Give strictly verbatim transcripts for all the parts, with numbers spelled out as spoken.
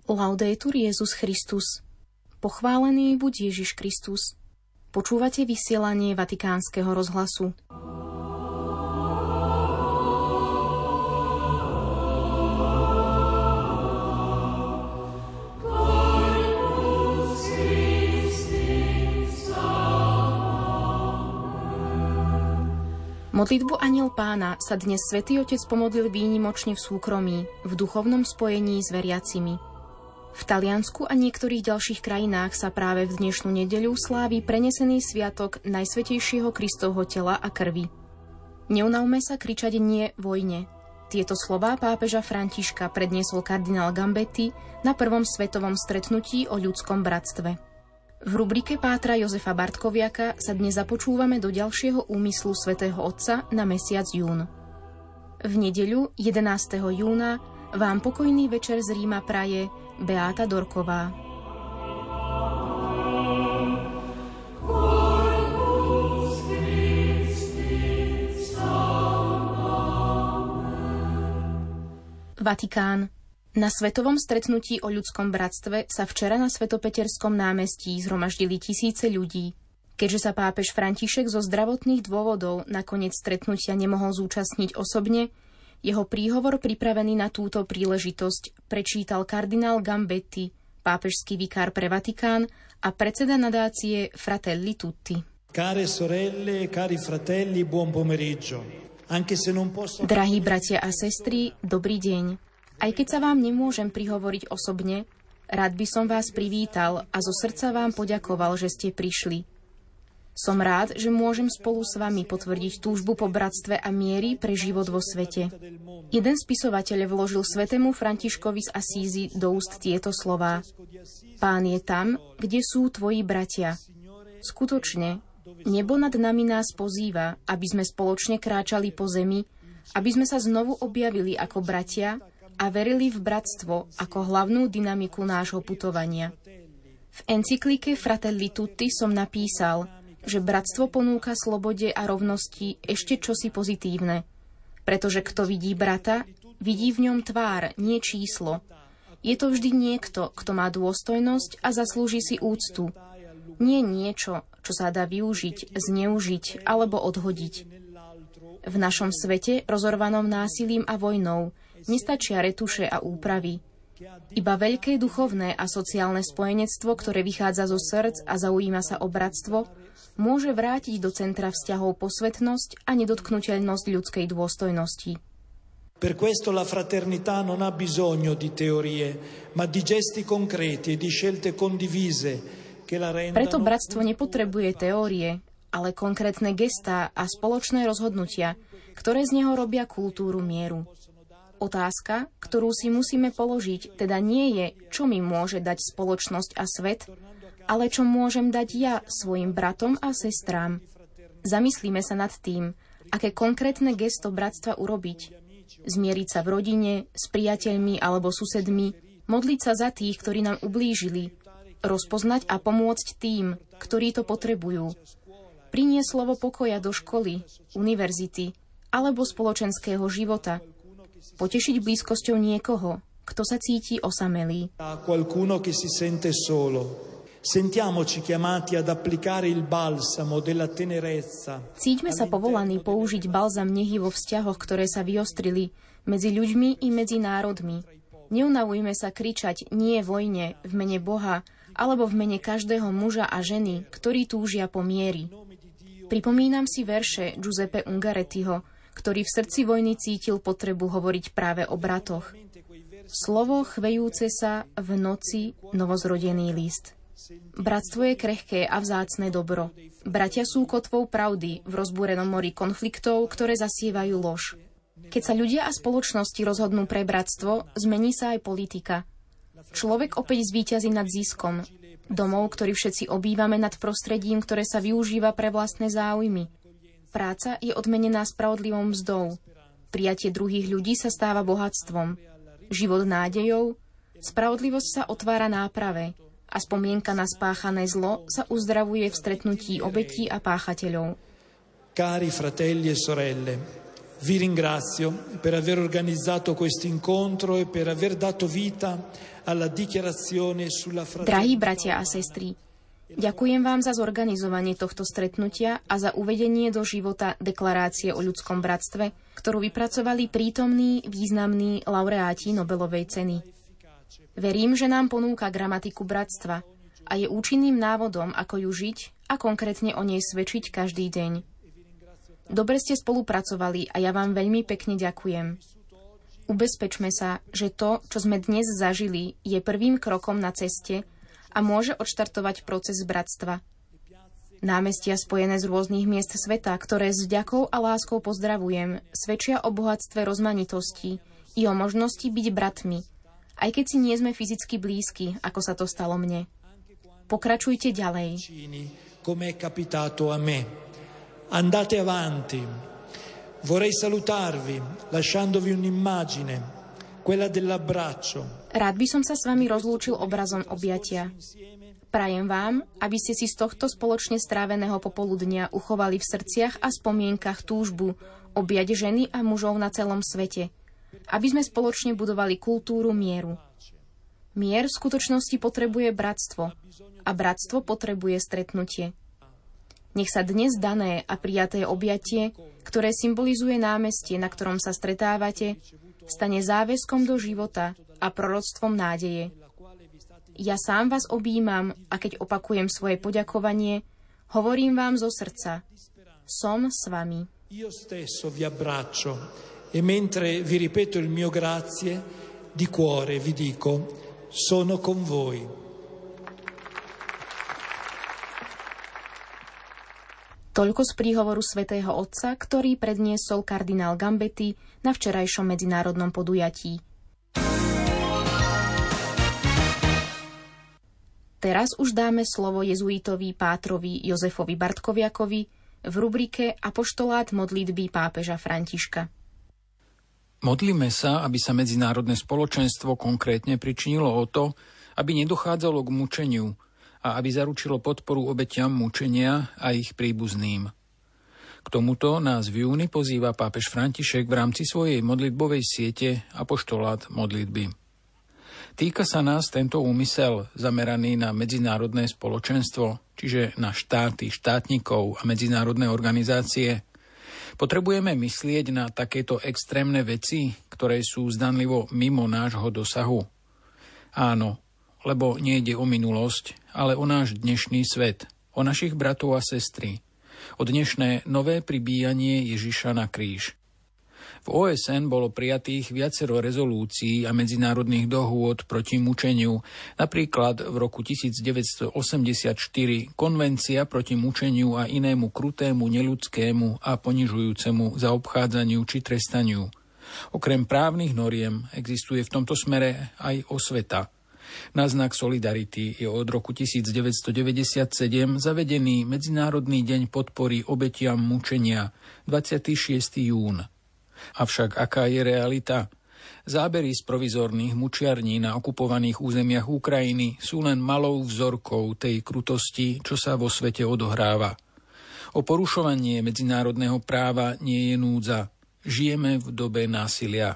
Laudetur Jesus Christus. Pochválený buď Ježiš Kristus. Počúvate vysielanie Vatikánskeho rozhlasu. Modlitbu Anjel Pána sa dnes Svätý Otec pomodlil výnimočne v súkromí, v duchovnom spojení s veriacimi. V Taliansku a niektorých ďalších krajinách sa práve v dnešnú nedeľu slávi prenesený sviatok Najsvätejšieho Kristovho tela a krvi. Neunavme sa kričať nie vojne. Tieto slová pápeža Františka predniesol kardinál Gambetti na prvom svetovom stretnutí o ľudskom bratstve. V rubrike Pátra Jozefa Bartkoviaka sa dnes započúvame do ďalšieho úmyslu svätého Otca na mesiac jún. V nedeľu jedenásteho júna vám pokojný večer z Ríma praje Beáta Dorková. Vatikán. Na svetovom stretnutí o ľudskom bratstve sa včera na Svetopeterskom námestí zhromaždili tisíce ľudí. Keďže sa pápež František zo zdravotných dôvodov nakoniec stretnutia nemohol zúčastniť osobne, jeho príhovor pripravený na túto príležitosť prečítal kardinál Gambetti, pápežský vikár pre Vatikán a predseda nadácie Fratelli Tutti. Care sorelle, cari fratelli, buon pomeriggio. Anche se non posso... Drahí bratia a sestry, dobrý deň. Aj keď sa vám nemôžem prihovoriť osobne, rád by som vás privítal a zo srdca vám poďakoval, že ste prišli. Som rád, že môžem spolu s vami potvrdiť túžbu po bratstve a miery pre život vo svete. Jeden spisovateľ vložil svätému Františkovi z Asízy do úst tieto slová. Pán je tam, kde sú tvoji bratia. Skutočne, nebo nad nami nás pozýva, aby sme spoločne kráčali po zemi, aby sme sa znovu objavili ako bratia a verili v bratstvo ako hlavnú dynamiku nášho putovania. V encyklike Fratelli Tutti som napísal, že bratstvo ponúka slobode a rovnosti ešte čosi pozitívne. Pretože kto vidí brata, vidí v ňom tvár, nie číslo. Je to vždy niekto, kto má dôstojnosť a zaslúži si úctu. Nie niečo, čo sa dá využiť, zneužiť alebo odhodiť. V našom svete, rozorvanom násilím a vojnou, nestačia retuše a úpravy. Iba veľké duchovné a sociálne spojenectvo, ktoré vychádza zo srdc a zaujíma sa o bratstvo, môže vrátiť do centra vzťahov posvetnosť a nedotknuteľnosť ľudskej dôstojnosti. Per questo la fraternità non ha bisogno di teorie, ma di gesti concreti e di scelte condivise che la rendano... Preto bratstvo nepotrebuje teórie, ale konkrétne gestá a spoločné rozhodnutia, ktoré z neho robia kultúru mieru. Otázka, ktorú si musíme položiť, teda nie je, čo mi môže dať spoločnosť a svet, ale čo môžem dať ja svojim bratom a sestrám. Zamyslíme sa nad tým, aké konkrétne gesto bratstva urobiť. Zmieriť sa v rodine, s priateľmi alebo susedmi, modliť sa za tých, ktorí nám ublížili, rozpoznať a pomôcť tým, ktorí to potrebujú. Priniesť slovo pokoja do školy, univerzity alebo spoločenského života. Potešiť blízkosťou niekoho, kto sa cíti osamelý. Qualcuno che si sente solo. Sentiamoci chiamati ad applicare il balsamo della tenerezza. Cíťme sa povolaní použiť balzam nehy vo vzťahoch, ktoré sa vyostrili medzi ľuďmi i medzi národmi. Neunavujme sa kričať nie vojne v mene Boha alebo v mene každého muža a ženy, ktorí túžia po mieri. Pripomínam si verše Giuseppe Ungarettiho, ktorý v srdci vojny cítil potrebu hovoriť práve o bratoch. Slovo chvejúce sa v noci novozrodený list. Bratstvo je krehké a vzácne dobro. Bratia sú kotvou pravdy v rozbúrenom mori konfliktov, ktoré zasievajú lož. Keď sa ľudia a spoločnosti rozhodnú pre bratstvo, zmení sa aj politika. Človek opäť zvíťazí nad ziskom. Domov, ktorý všetci obývame, nad prostredím, ktoré sa využíva pre vlastné záujmy. Práca je odmenená spravodlivou mzdou. Prijatie druhých ľudí sa stáva bohatstvom. Život nádejou. Spravodlivosť sa otvára náprave. A spomienka na spáchané zlo sa uzdravuje v stretnutí obetí a páchateľov. Cari fratelli e sorelle, Vi ringrazio per aver organizzato questo incontro e per aver dato vita alla dichiarazione sulla fraternità. Drahí bratia a sestry, ďakujem vám za zorganizovanie tohto stretnutia a za uvedenie do života deklarácie o ľudskom bratstve, ktorú vypracovali prítomní významní laureáti Nobelovej ceny. Verím, že nám ponúka gramatiku bratstva a je účinným návodom, ako ju žiť a konkrétne o nej svedčiť každý deň. Dobre ste spolupracovali a ja vám veľmi pekne ďakujem. Ubezpečme sa, že to, čo sme dnes zažili, je prvým krokom na ceste a môže odštartovať proces bratstva. Námestia spojené z rôznych miest sveta, ktoré s vďakou a láskou pozdravujem, svedčia o bohatstve rozmanitosti i o možnosti byť bratmi, aj keď si nie sme fyzicky blízki, ako sa to stalo mne. Pokračujte ďalej. Come è capitato a me. Andate avanti. Vorrei salutarvi lasciandovi un'immagine, quella dell'abbraccio. Rád by som sa s vami rozlúčil obrazom objatia. Prajem vám, aby ste si z tohto spoločne stráveného popoludnia uchovali v srdciach a spomienkach túžbu objať ženy a mužov na celom svete, aby sme spoločne budovali kultúru mieru. Mier v skutočnosti potrebuje bratstvo a bratstvo potrebuje stretnutie. Nech sa dnes dané a prijaté objatie, ktoré symbolizuje námestie, na ktorom sa stretávate, stane záväzkom do života a proroctvom nádeje. Ja sám vás objímam a keď opakujem svoje poďakovanie, hovorím vám zo srdca. Som s vami. Io stesso vi abbraccio e mentre vi ripeto il mio grazie, di cuore vi dico, sono con voi. Toľko z príhovoru svätého Otca, ktorý predniesol kardinál Gambetti na včerajšom medzinárodnom podujatí. Teraz už dáme slovo jezuitovi pátrovi Jozefovi Bartkoviakovi v rubrike Apoštolát modlitby pápeža Františka. Modlíme sa, aby sa medzinárodné spoločenstvo konkrétne pričinilo o to, aby nedochádzalo k mučeniu a aby zaručilo podporu obetiam mučenia a ich príbuzným. K tomuto nás v júni pozýva pápež František v rámci svojej modlitbovej siete Apoštolát modlitby. Týka sa nás tento úmysel zameraný na medzinárodné spoločenstvo, čiže na štáty, štátnikov a medzinárodné organizácie. Potrebujeme myslieť na takéto extrémne veci, ktoré sú zdanlivo mimo nášho dosahu. Áno, lebo nejde o minulosť, ale o náš dnešný svet, o našich bratov a sestry, o dnešné nové pribíjanie Ježiša na kríž. V ó es en bolo prijatých viacero rezolúcií a medzinárodných dohôd proti mučeniu, napríklad v roku devätnásťstoosemdesiatštyri Konvencia proti mučeniu a inému krutému, neľudskému a ponižujúcemu zaobchádzaniu či trestaniu. Okrem právnych noriem existuje v tomto smere aj osveta. Na znak solidarity je od roku devätnásťstodeväťdesiatsedem zavedený Medzinárodný deň podpory obetiam mučenia dvadsiateho šiesteho júna. Avšak aká je realita? Zábery z provizorných mučiarní na okupovaných územiach Ukrajiny sú len malou vzorkou tej krutosti, čo sa vo svete odohráva. O porušovanie medzinárodného práva nie je núdza. Žijeme v dobe násilia.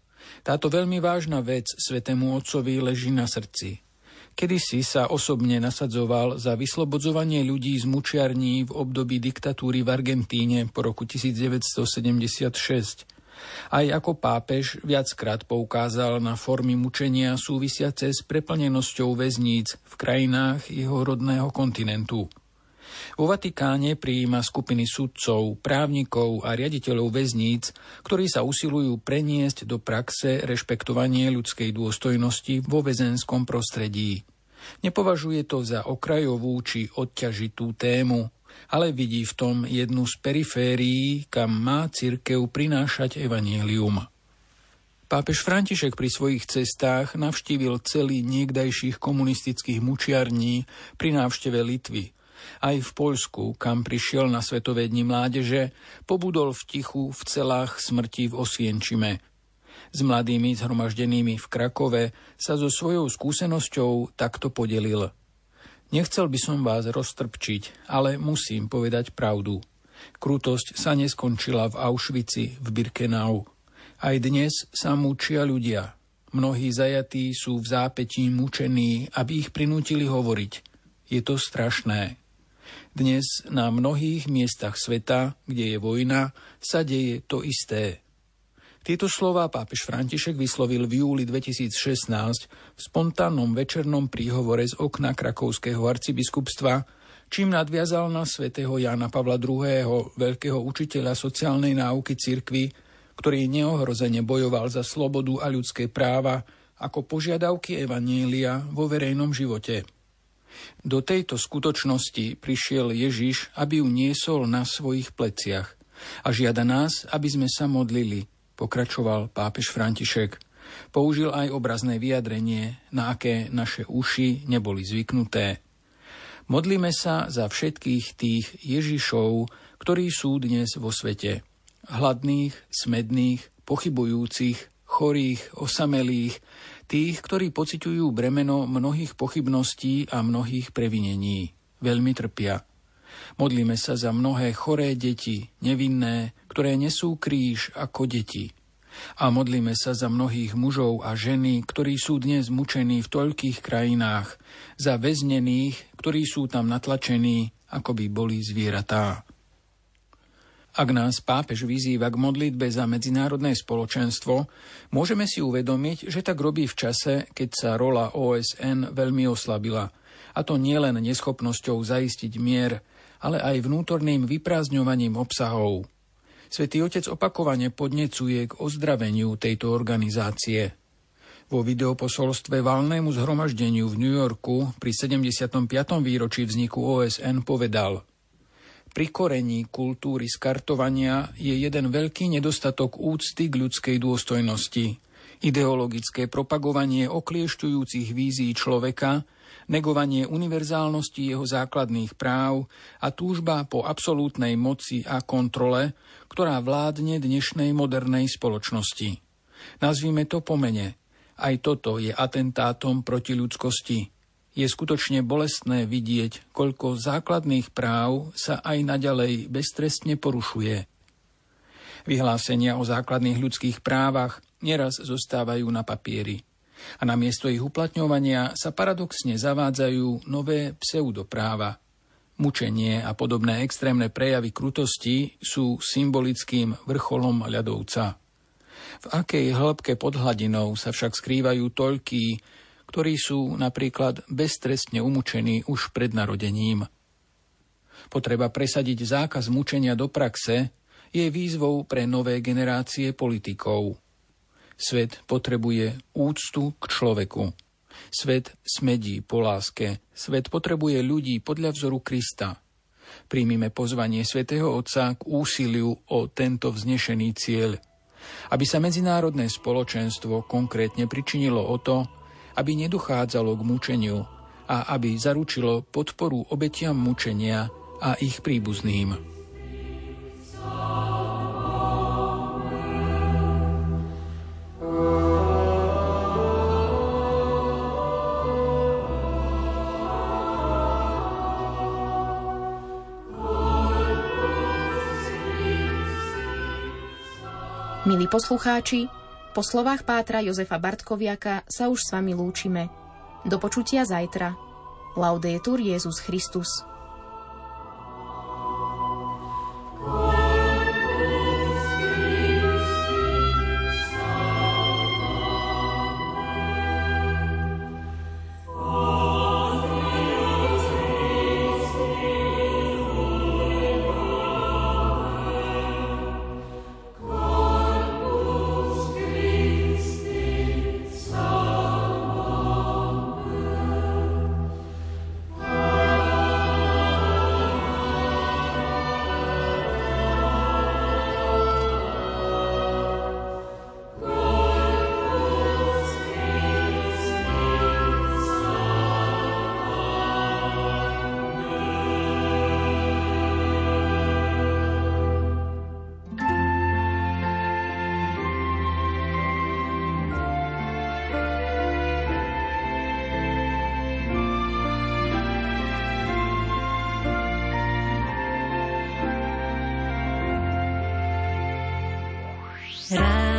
Táto veľmi vážna vec Svätému Otcovi leží na srdci. Kedysi sa osobne nasadzoval za vyslobodzovanie ľudí z mučiarní v období diktatúry v Argentíne po roku devätnásťstosedemdesiatšesť. Aj ako pápež viackrát poukázal na formy mučenia súvisiace s preplnenosťou väzníc v krajinách jeho rodného kontinentu. Vo Vatikáne prijíma skupiny sudcov, právnikov a riaditeľov väzníc, ktorí sa usilujú preniesť do praxe rešpektovanie ľudskej dôstojnosti vo väzenskom prostredí. Nepovažuje to za okrajovú či odťažitú tému, ale vidí v tom jednu z periférií, kam má cirkev prinášať evanjelium. Pápež František pri svojich cestách navštívil celý niekdajších komunistických mučiarní pri návšteve Litvy. Aj v Poľsku, kam prišiel na Svetové dni mládeže, pobudol v tichu v celách smrti v Osvienčime. S mladými zhromaždenými v Krakove sa so svojou skúsenosťou takto podelil. Nechcel by som vás roztrpčiť, ale musím povedať pravdu. Krutosť sa neskončila v Auschwitzi, v Birkenau. Aj dnes sa mučia ľudia. Mnohí zajatí sú v zápätí mučení, aby ich prinútili hovoriť. Je to strašné. Dnes na mnohých miestach sveta, kde je vojna, sa deje to isté. Tieto slová pápež František vyslovil v júli dvetisícšestnásť v spontánnom večernom príhovore z okna krakovského arcibiskupstva, čím nadviazal na svätého Jána Pavla druhého., veľkého učiteľa sociálnej náuky cirkvi, ktorý neohrozene bojoval za slobodu a ľudské práva ako požiadavky evanjelia vo verejnom živote. Do tejto skutočnosti prišiel Ježiš, aby ju niesol na svojich pleciach a žiada nás, aby sme sa modlili, pokračoval pápež František. Použil aj obrazné vyjadrenie, na aké naše uši neboli zvyknuté. Modlíme sa za všetkých tých Ježišov, ktorí sú dnes vo svete. Hladných, smedných, pochybujúcich, chorých, osamelých, tých, ktorí pociťujú bremeno mnohých pochybností a mnohých previnení. Veľmi trpia. Modlíme sa za mnohé choré deti, nevinné, ktoré nesú kríž ako deti. A modlíme sa za mnohých mužov a ženy, ktorí sú dnes mučení v toľkých krajinách, za väznených, ktorí sú tam natlačení, ako by boli zvieratá. Ak nás pápež vyzýva k modlitbe za medzinárodné spoločenstvo, môžeme si uvedomiť, že tak robí v čase, keď sa rola ó es en veľmi oslabila. A to nielen neschopnosťou zaistiť mier, ale aj vnútorným vyprázdňovaním obsahov. Svätý Otec opakovane podnecuje k ozdraveniu tejto organizácie. Vo videoposolstve valnému zhromaždeniu v New Yorku pri sedemdesiatom piatom výročí vzniku ó es en povedal: Pri korení kultúry skartovania je jeden veľký nedostatok úcty k ľudskej dôstojnosti, ideologické propagovanie okliešťujúcich vízií človeka, negovanie univerzálnosti jeho základných práv a túžba po absolútnej moci a kontrole, ktorá vládne dnešnej modernej spoločnosti. Nazvime to po mene. Aj toto je atentátom proti ľudskosti. Je skutočne bolestné vidieť, koľko základných práv sa aj naďalej beztrestne porušuje. Vyhlásenia o základných ľudských právach neraz zostávajú na papieri. A namiesto ich uplatňovania sa paradoxne zavádzajú nové pseudopráva. Mučenie a podobné extrémne prejavy krutosti sú symbolickým vrcholom ľadovca. V akej hĺbke pod hladinou sa však skrývajú toľkí, ktorí sú napríklad beztrestne umučení už pred narodením. Potreba presadiť zákaz mučenia do praxe je výzvou pre nové generácie politikov. Svet potrebuje úctu k človeku. Svet smedí po láske. Svet potrebuje ľudí podľa vzoru Krista. Príjmime pozvanie svätého Otca k úsiliu o tento vznešený cieľ. Aby sa medzinárodné spoločenstvo konkrétne pričinilo o to, aby nedochádzalo k mučeniu a aby zaručilo podporu obetiam mučenia a ich príbuzným. Milí poslucháči, po slovách pátra Jozefa Bartkoviaka sa už s vami lúčime. Do počutia zajtra. Laudetur Jesus Christus. Rádio